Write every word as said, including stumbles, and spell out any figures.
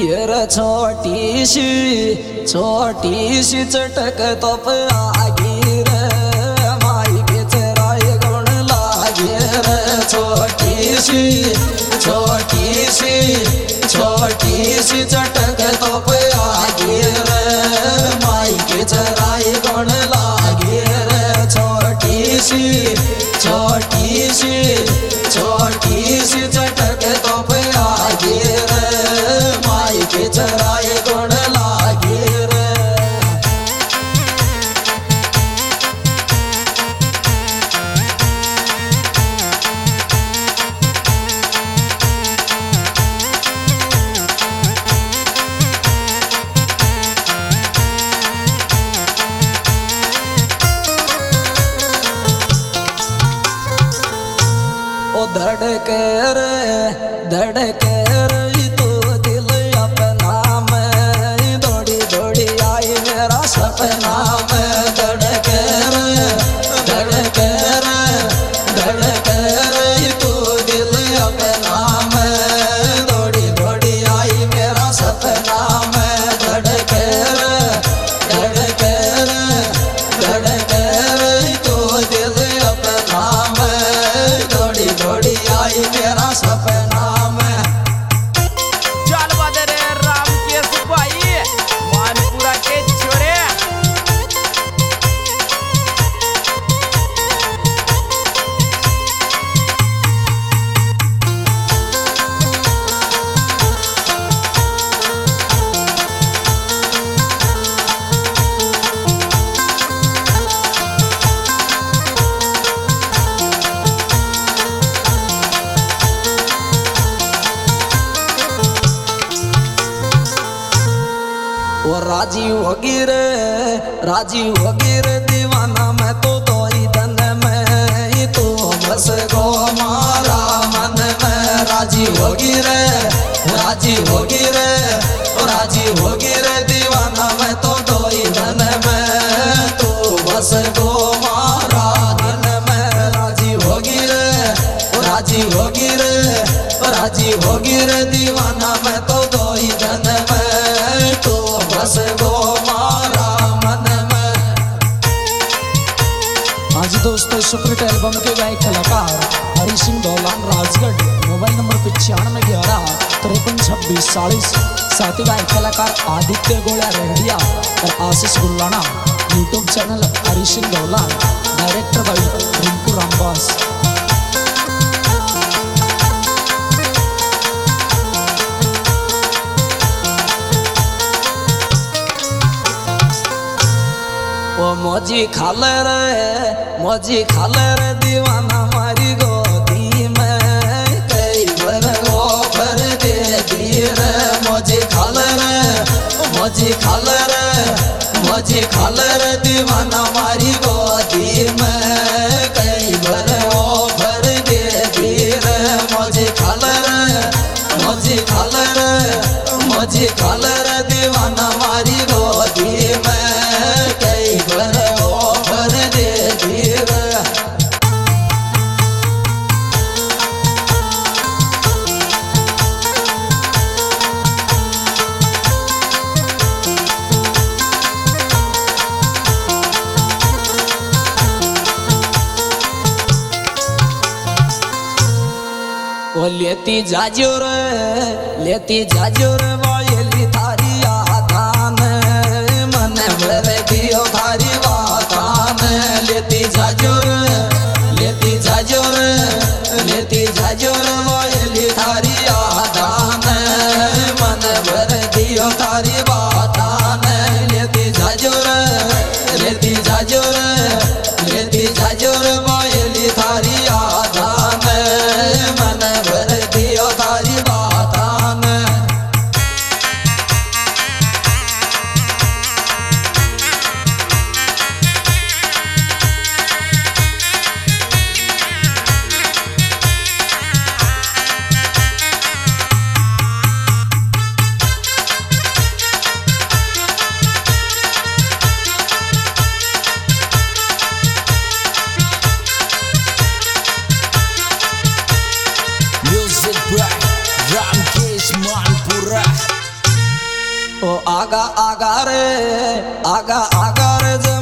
रे छोटी सी छोटी सी चटक तोप आगी रे माई के चराए गुण लागे रे छोटी सी छोटी सी छोटी सी चटक तोप आगी रे माई के चराए गुण लागे रे छोटी सी छोटी सी छोटी सी चटक तोप आगी रे माई के चराए गुण लागे रे। ओ धड़के रे धड़के रे तू दिल अपना में दौड़ी दौड़ी आई मेरा सपना में धड़के रे धड़के रे धड़के रे तू दिल अपना में दौड़ी दौड़ी आई मेरा सपना में धड़के रे धड़के रे धड़के रे तू दिल अपना में दौड़ी दौड़ी आई मेरा सपना में। चल बदरे राम के सिपाही मानपुरा के छोरे वो राजी होगी रे राजी होगी रे दीवाना मैं तो दो ही धन में तू बस गो मारा मन में राजी होगी रे राजी होगी रे राजी होगी रे दीवाना मैं तो दो ही धन में तू बस गो मारा धन में राजी होगी रे राजी होगी रे राजी होगी रे दीवाना मैं तो दो ही धन में तू बस गो मारा मन में। आज दोस्तों सुपरहिट एल्बम के गायक कलाकार हरि सिंह दौलान राजगढ़ मोबाइल नंबर पचानवे ग्यारह तिरपन छब्बीस चालीस साथी गायक कलाकार आदित्य गोला रेडिया और Ashish Gullana YouTube channel Hari Singh Daulan director भाई रिंकू रामबास। वो मोजी खाल रे मोजी खाल रे दीवाना मारी गोदी में कई बार वो भर दे दी रे मोजी खाल रे मोजी खाल रे मोजी खाल रे दीवाना मारी गोदी में कई बार वो भर दे दी रे मोजी खाल रे मोजी खाल रे मोजी खाल रे दीवाना मारी गोदी में कई बार वो भर दे दी रे। वो लेती जाजो रे लेती जाजो रे वायली थारी आदान मन भर दियो थारी वातान लेती जाजो रे लेती जाजो रे लेती जाजो रे वायली थारी आदान मन भर दियो थारी वातान लेती जाजो रे लेती जाजो रे लेती जाजो रे वायली थारी आदान मन भर दियो थारी वातान। ओ आगा आगा रे आगा आगा रे